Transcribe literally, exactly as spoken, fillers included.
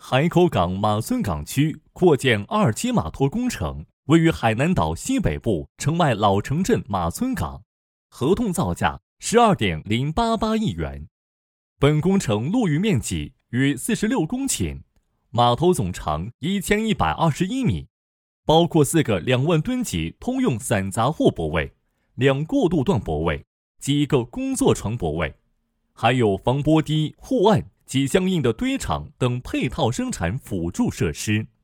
海口港马村港区扩建二期码头工程位于海南岛西北部澄迈老城镇马村港，合同造价 十二点零八八亿元。本工程陆域面积约四十六公顷，码头总长一千一百二十一米，包括四个两万吨级通用散杂货泊位、两过渡段泊位及一个工作船泊位，还有防波堤、护岸及相应的堆场等配套生产辅助设施。